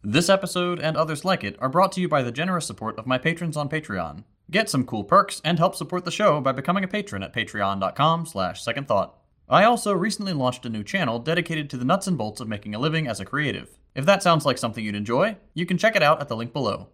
This episode and others like it are brought to you by the generous support of my patrons on Patreon. Get some cool perks and help support the show by becoming a patron at patreon.com/secondthought. I also recently launched a new channel dedicated to the nuts and bolts of making a living as a creative. If that sounds like something you'd enjoy, you can check it out at the link below.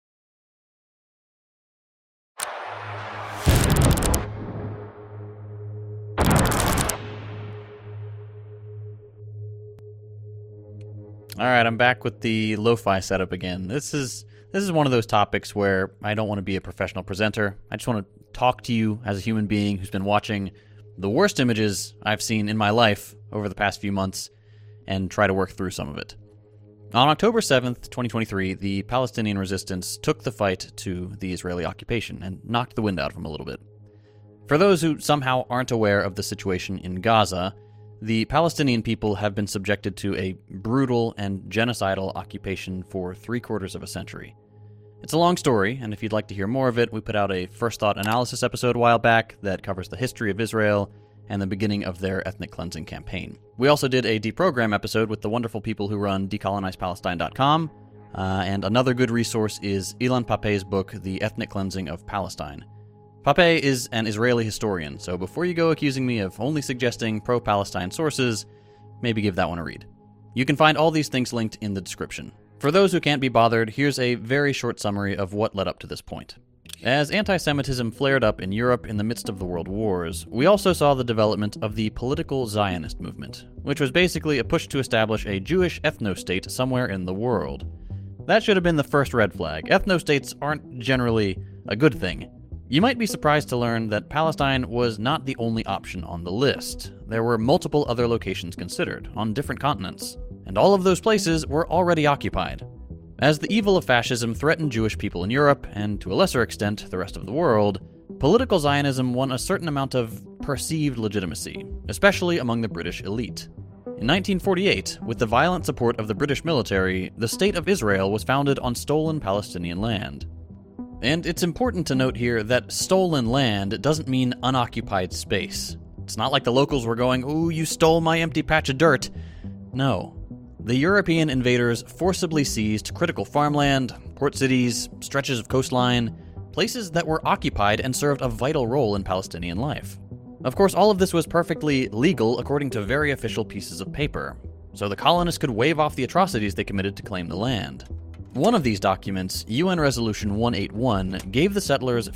Alright, I'm back with the lo-fi setup again. This is one of those topics where I don't want to be a professional presenter. I just want to talk to you as a human being who's been watching the worst images I've seen in my life over the past few months and try to work through some of it. On October 7th, 2023, the Palestinian resistance took the fight to the Israeli occupation and knocked the wind out of them a little bit. For those who somehow aren't aware of the situation in Gaza, the Palestinian people have been subjected to a brutal and genocidal occupation for 3/4 of a century. It's a long story, and if you'd like to hear more of it, we put out a First Thought analysis episode a while back that covers the history of Israel and the beginning of their ethnic cleansing campaign. We also did a Deprogram episode with the wonderful people who run decolonizepalestine.com, and another good resource is Ilan Pappé's book, The Ethnic Cleansing of Palestine. Pappé is an Israeli historian, so before you go accusing me of only suggesting pro-Palestine sources, maybe give that one a read. You can find all these things linked in the description. For those who can't be bothered, here's a very short summary of what led up to this point. As anti-Semitism flared up in Europe in the midst of the world wars, we also saw the development of the political Zionist movement, which was basically a push to establish a Jewish ethno-state somewhere in the world. That should have been the first red flag. Ethno-states aren't generally a good thing. You might be surprised to learn that Palestine was not the only option on the list. There were multiple other locations considered, on different continents, and all of those places were already occupied. As the evil of fascism threatened Jewish people in Europe, and to a lesser extent the rest of the world, political Zionism won a certain amount of perceived legitimacy, especially among the British elite. In 1948, with the violent support of the British military, the State of Israel was founded on stolen Palestinian land. And it's important to note here that stolen land doesn't mean unoccupied space. It's not like the locals were going, "Ooh, you stole my empty patch of dirt." No. The European invaders forcibly seized critical farmland, port cities, stretches of coastline, places that were occupied and served a vital role in Palestinian life. Of course, all of this was perfectly legal according to very official pieces of paper, so the colonists could wave off the atrocities they committed to claim the land. One of these documents, UN Resolution 181, gave the settlers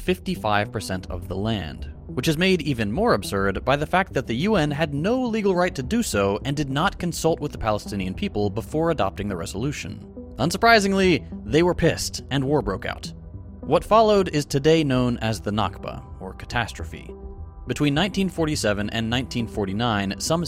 55% of the land, which is made even more absurd by the fact that the UN had no legal right to do so and did not consult with the Palestinian people before adopting the resolution. Unsurprisingly, they were pissed, and war broke out. What followed is today known as the Nakba, or catastrophe. Between 1947 and 1949, some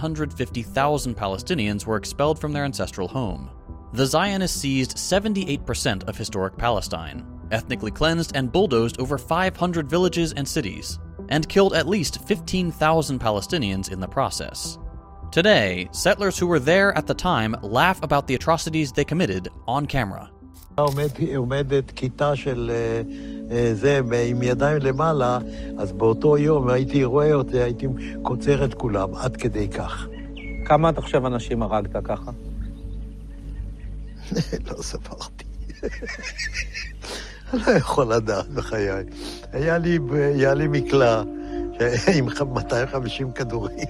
750,000 Palestinians were expelled from their ancestral home. The Zionists seized 78% of historic Palestine, ethnically cleansed and bulldozed over 500 villages and cities, and killed at least 15,000 Palestinians in the process. Today, settlers who were there at the time laugh about the atrocities they committed on camera. עומדת כיתה של זה עם ידיים למעלה, אז באותו יום הייתי רואה אותי, הייתי קוצר את כולם, עד כדי כך. כמה אתה חושב אנשים הרגת ככה? לא ספרתי. אני לא יכול לדעת בחיי. היה לי מקלע עם 250 כדורים.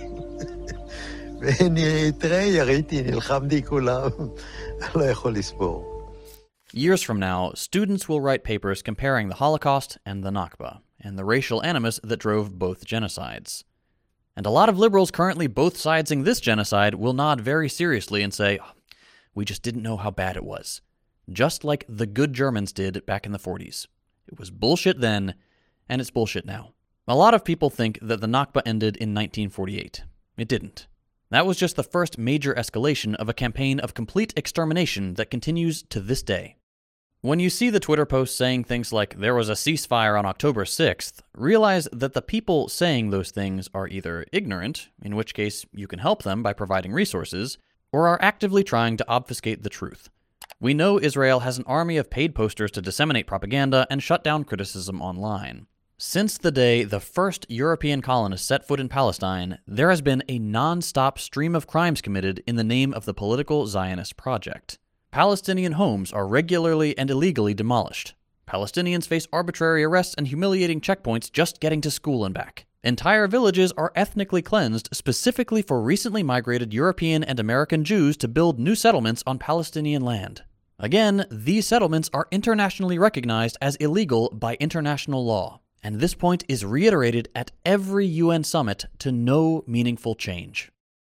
ותראה, יריתי, נלחמתי כולם. אני לא יכול לספור. Years from now, students will write papers comparing the Holocaust and the Nakba, and the racial animus that drove both genocides. And a lot of liberals currently both siding this genocide will nod very seriously and say, "We just didn't know how bad it was." Just like the good Germans did back in the 40s. It was bullshit then, and it's bullshit now. A lot of people think that the Nakba ended in 1948. It didn't. That was just the first major escalation of a campaign of complete extermination that continues to this day. When you see the Twitter posts saying things like, "There was a ceasefire on October 6th, realize that the people saying those things are either ignorant, in which case you can help them by providing resources, or are actively trying to obfuscate the truth. We know Israel has an army of paid posters to disseminate propaganda and shut down criticism online. Since the day the first European colonists set foot in Palestine, there has been a non-stop stream of crimes committed in the name of the political Zionist project. Palestinian homes are regularly and illegally demolished. Palestinians face arbitrary arrests and humiliating checkpoints just getting to school and back. Entire villages are ethnically cleansed specifically for recently migrated European and American Jews to build new settlements on Palestinian land. Again, these settlements are internationally recognized as illegal by international law, and this point is reiterated at every UN summit to no meaningful change.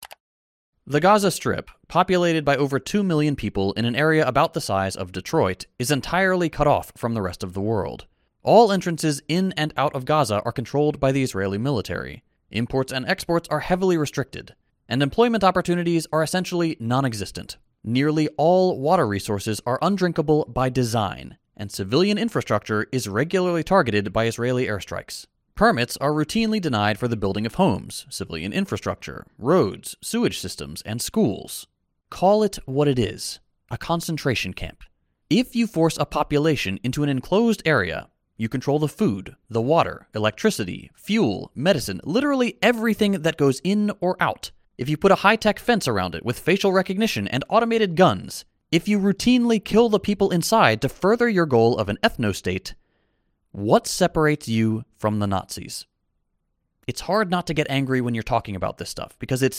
The Gaza Strip, populated by over 2 million people in an area about the size of Detroit, is entirely cut off from the rest of the world. All entrances in and out of Gaza are controlled by the Israeli military. Imports and exports are heavily restricted, and employment opportunities are essentially non-existent. Nearly all water resources are undrinkable by design, and civilian infrastructure is regularly targeted by Israeli airstrikes. Permits are routinely denied for the building of homes, civilian infrastructure, roads, sewage systems, and schools. Call it what it is, a concentration camp. If you force a population into an enclosed area, you control the food, the water, electricity, fuel, medicine, literally everything that goes in or out. If you put a high-tech fence around it with facial recognition and automated guns, if you routinely kill the people inside to further your goal of an ethno-state, what separates you from the Nazis? It's hard not to get angry when you're talking about this stuff, because it's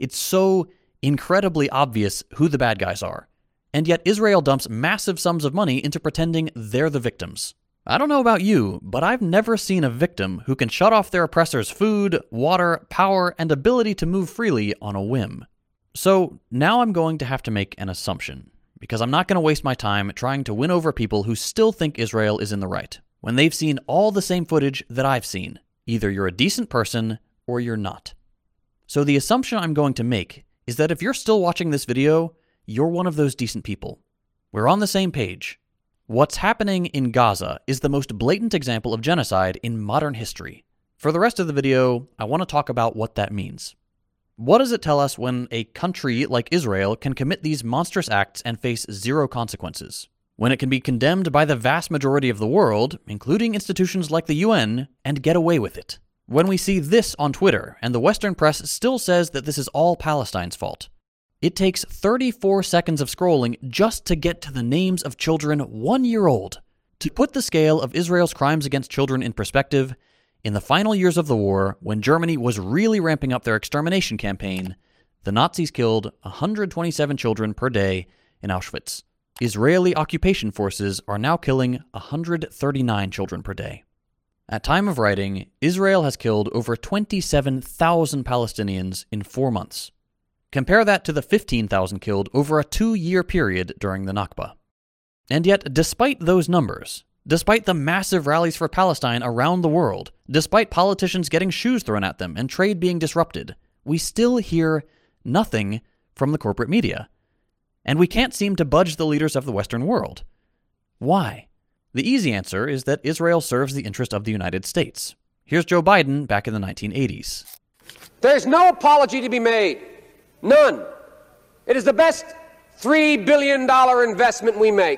so incredibly obvious who the bad guys are. And yet Israel dumps massive sums of money into pretending they're the victims. I don't know about you, but I've never seen a victim who can shut off their oppressor's food, water, power, and ability to move freely on a whim. So now I'm going to have to make an assumption, because I'm not going to waste my time trying to win over people who still think Israel is in the right, when they've seen all the same footage that I've seen. Either you're a decent person or you're not. So the assumption I'm going to make is that if you're still watching this video, you're one of those decent people. We're on the same page. What's happening in Gaza is the most blatant example of genocide in modern history. For the rest of the video, I want to talk about what that means. What does it tell us when a country like Israel can commit these monstrous acts and face zero consequences? When it can be condemned by the vast majority of the world, including institutions like the UN, and get away with it? When we see this on Twitter, and the Western press still says that this is all Palestine's fault. It takes 34 seconds of scrolling just to get to the names of children 1 year old. To put the scale of Israel's crimes against children in perspective, in the final years of the war, when Germany was really ramping up their extermination campaign, the Nazis killed 127 children per day in Auschwitz. Israeli occupation forces are now killing 139 children per day. At time of writing, Israel has killed over 27,000 Palestinians in 4 months. Compare that to the 15,000 killed over a 2-year period during the Nakba. And yet, despite those numbers, despite the massive rallies for Palestine around the world, despite politicians getting shoes thrown at them and trade being disrupted, we still hear nothing from the corporate media. And we can't seem to budge the leaders of the Western world. Why? The easy answer is that Israel serves the interest of the United States. Here's Joe Biden back in the 1980s. There's no apology to be made. None. It is the best $3 billion investment we make.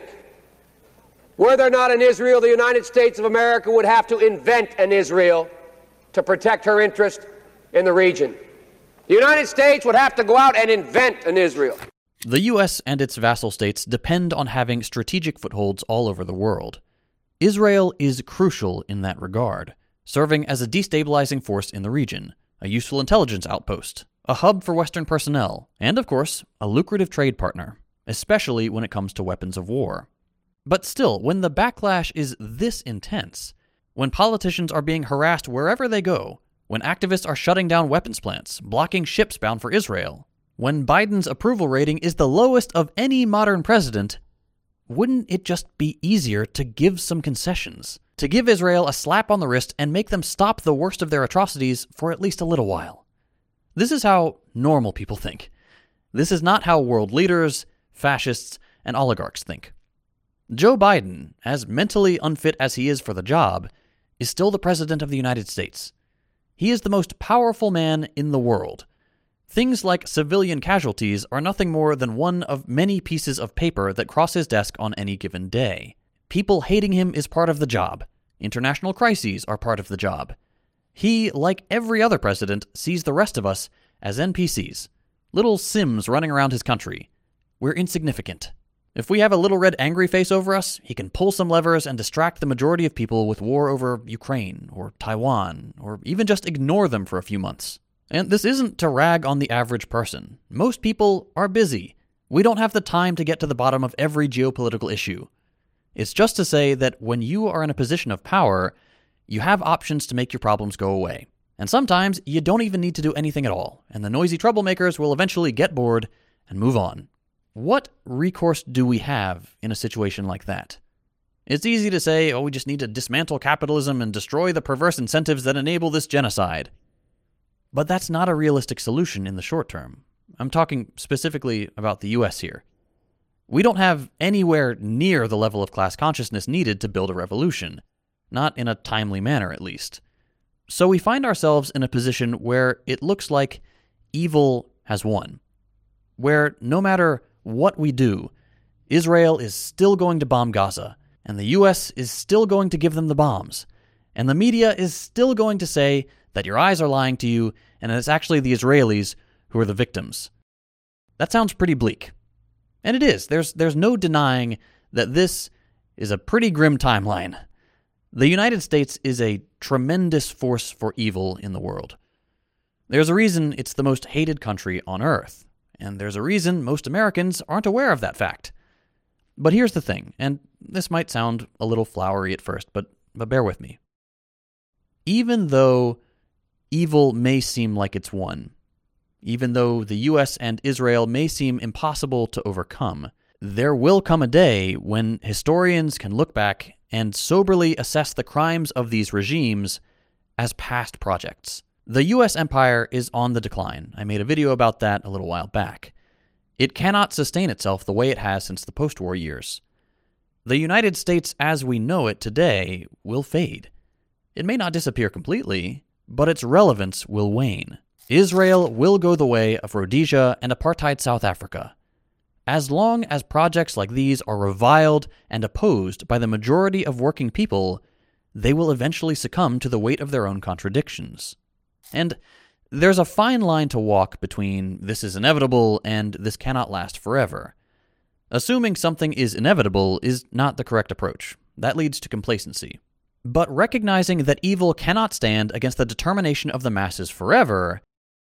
Were there not an Israel, the United States of America would have to invent an Israel to protect her interest in the region. The United States would have to go out and invent an Israel. The U.S. and its vassal states depend on having strategic footholds all over the world. Israel is crucial in that regard, serving as a destabilizing force in the region, a useful intelligence outpost, a hub for Western personnel, and, of course, a lucrative trade partner, especially when it comes to weapons of war. But still, when the backlash is this intense, when politicians are being harassed wherever they go, when activists are shutting down weapons plants, blocking ships bound for Israel, when Biden's approval rating is the lowest of any modern president, wouldn't it just be easier to give some concessions? To give Israel a slap on the wrist and make them stop the worst of their atrocities for at least a little while? This is how normal people think. This is not how world leaders, fascists, and oligarchs think. Joe Biden, as mentally unfit as he is for the job, is still the president of the United States. He is the most powerful man in the world. Things like civilian casualties are nothing more than one of many pieces of paper that cross his desk on any given day. People hating him is part of the job. International crises are part of the job. He, like every other president, sees the rest of us as NPCs, little Sims running around his country. We're insignificant. If we have a little red angry face over us, he can pull some levers and distract the majority of people with war over Ukraine or Taiwan, or even just ignore them for a few months. And this isn't to rag on the average person. Most people are busy. We don't have the time to get to the bottom of every geopolitical issue. It's just to say that when you are in a position of power, you have options to make your problems go away. And sometimes you don't even need to do anything at all, and the noisy troublemakers will eventually get bored and move on. What recourse do we have in a situation like that? It's easy to say, we just need to dismantle capitalism and destroy the perverse incentives that enable this genocide. But that's not a realistic solution in the short term. I'm talking specifically about the US here. We don't have anywhere near the level of class consciousness needed to build a revolution. Not in a timely manner, at least. So we find ourselves in a position where it looks like evil has won. Where no matter what we do, Israel is still going to bomb Gaza, and the US is still going to give them the bombs, and the media is still going to say that your eyes are lying to you, and it's actually the Israelis who are the victims. That sounds pretty bleak. And it is. There's no denying that this is a pretty grim timeline. The United States is a tremendous force for evil in the world. There's a reason it's the most hated country on Earth. And there's a reason most Americans aren't aware of that fact. But here's the thing, and this might sound a little flowery at first, but bear with me. Even though evil may seem like it's won, even though the US and Israel may seem impossible to overcome, there will come a day when historians can look back and soberly assess the crimes of these regimes as past projects. The U.S. empire is on the decline. I made a video about that a little while back. It cannot sustain itself the way it has since the post-war years. The United States as we know it today will fade. It may not disappear completely, but its relevance will wane. Israel will go the way of Rhodesia and apartheid South Africa. As long as projects like these are reviled and opposed by the majority of working people, they will eventually succumb to the weight of their own contradictions. And there's a fine line to walk between this is inevitable and this cannot last forever. Assuming something is inevitable is not the correct approach. That leads to complacency. But recognizing that evil cannot stand against the determination of the masses forever,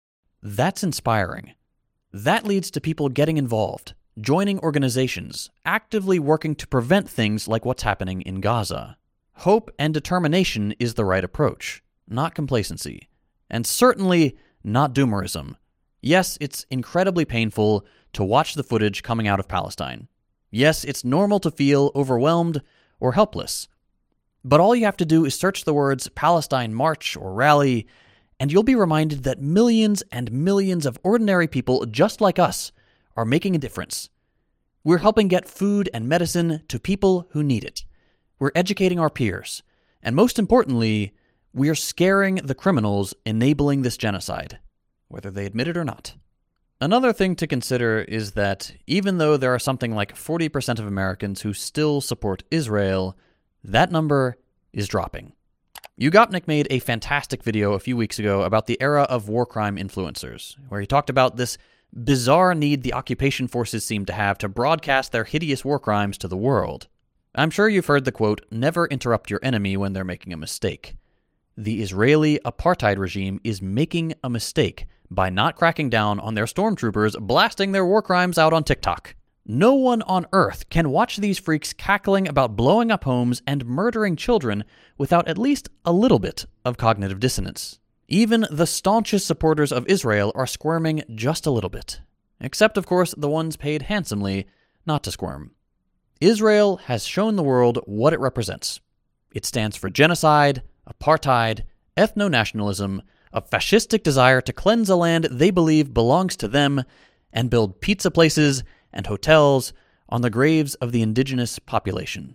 that's inspiring. That leads to people getting involved, joining organizations, actively working to prevent things like what's happening in Gaza. Hope and determination is the right approach, not complacency. And certainly not doomerism. Yes, it's incredibly painful to watch the footage coming out of Palestine. Yes, it's normal to feel overwhelmed or helpless. But all you have to do is search the words Palestine March or Rally, and you'll be reminded that millions and millions of ordinary people just like us are making a difference. We're helping get food and medicine to people who need it. We're educating our peers. And most importantly, we are scaring the criminals enabling this genocide, whether they admit it or not. Another thing to consider is that even though there are something like 40% of Americans who still support Israel, that number is dropping. YouGopnik made a fantastic video a few weeks ago about the era of war crime influencers, where he talked about this bizarre need the occupation forces seem to have to broadcast their hideous war crimes to the world. I'm sure you've heard the quote, "Never interrupt your enemy when they're making a mistake." The Israeli apartheid regime is making a mistake by not cracking down on their stormtroopers blasting their war crimes out on TikTok. No one on earth can watch these freaks cackling about blowing up homes and murdering children without at least a little bit of cognitive dissonance. Even the staunchest supporters of Israel are squirming just a little bit. Except, of course, the ones paid handsomely not to squirm. Israel has shown the world what it represents. It stands for genocide, apartheid, ethno-nationalism, a fascistic desire to cleanse a land they believe belongs to them, and build pizza places and hotels on the graves of the indigenous population.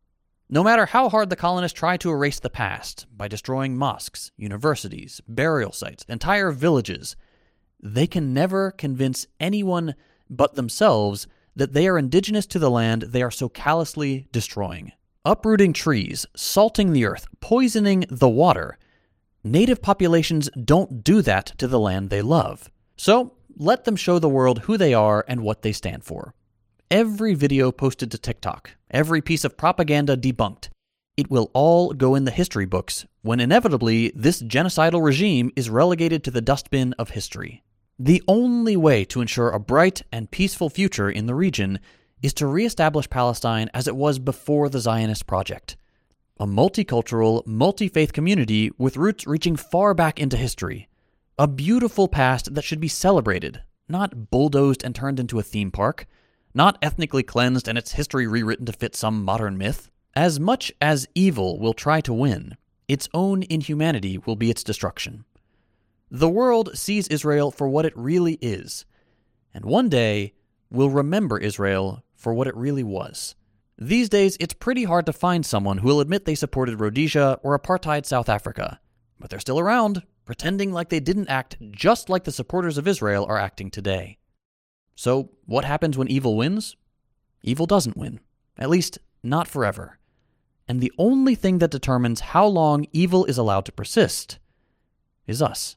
No matter how hard the colonists try to erase the past by destroying mosques, universities, burial sites, entire villages, they can never convince anyone but themselves that they are indigenous to the land they are so callously destroying. Uprooting trees, salting the earth, poisoning the water. Native populations don't do that to the land they love. So, let them show the world who they are and what they stand for. every video posted to TikTok, every piece of propaganda debunked. It will all go in the history books when inevitably this genocidal regime is relegated to the dustbin of history. The only way to ensure a bright and peaceful future in the region is to reestablish Palestine as it was before the Zionist project. A multicultural, multi-faith community with roots reaching far back into history. A beautiful past that should be celebrated, not bulldozed and turned into a theme park, not ethnically cleansed and its history rewritten to fit some modern myth. As much as evil will try to win, its own inhumanity will be its destruction. The world sees Israel for what it really is, and one day will remember Israel for what it really was. These days, it's pretty hard to find someone who will admit they supported Rhodesia or apartheid South Africa, but they're still around, pretending like they didn't act just like the supporters of Israel are acting today. So, what happens when evil wins? Evil doesn't win. At least, not forever. And the only thing that determines how long evil is allowed to persist is us.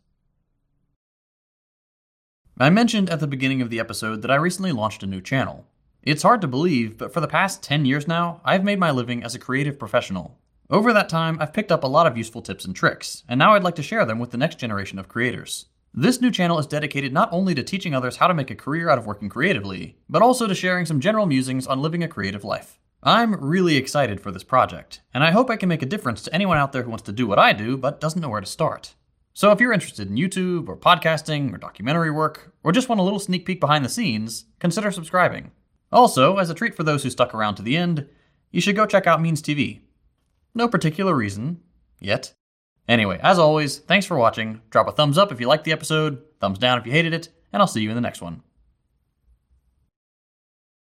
I mentioned at the beginning of the episode that I recently launched a new channel. It's hard to believe, but for the past 10 years now, I've made my living as a creative professional. Over that time, I've picked up a lot of useful tips and tricks, and now I'd like to share them with the next generation of creators. This new channel is dedicated not only to teaching others how to make a career out of working creatively, but also to sharing some general musings on living a creative life. I'm really excited for this project, and I hope I can make a difference to anyone out there who wants to do what I do but doesn't know where to start. So if you're interested in YouTube, or podcasting, or documentary work, or just want a little sneak peek behind the scenes, consider subscribing. Also, as a treat for those who stuck around to the end, you should go check out Means TV. No particular reason, yet. Anyway, as always, thanks for watching, drop a thumbs up if you liked the episode, thumbs down if you hated it, and I'll see you in the next one.